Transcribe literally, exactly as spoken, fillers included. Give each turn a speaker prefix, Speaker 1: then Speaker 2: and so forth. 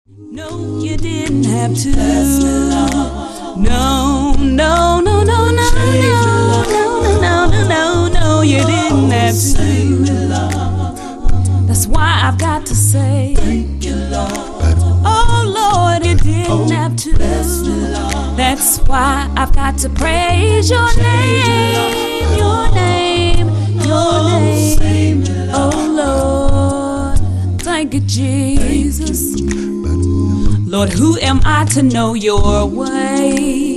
Speaker 1: No, you didn't have to. No, no, no, no, no, no, no, no, no, no, no, you didn't have to. That's why I've got to say, thank you, Lord. Oh Lord, you didn't have to. That's why I've got to praise your name, your name, your name. Oh Lord, thank you, Jesus. Lord, who am I to know your way?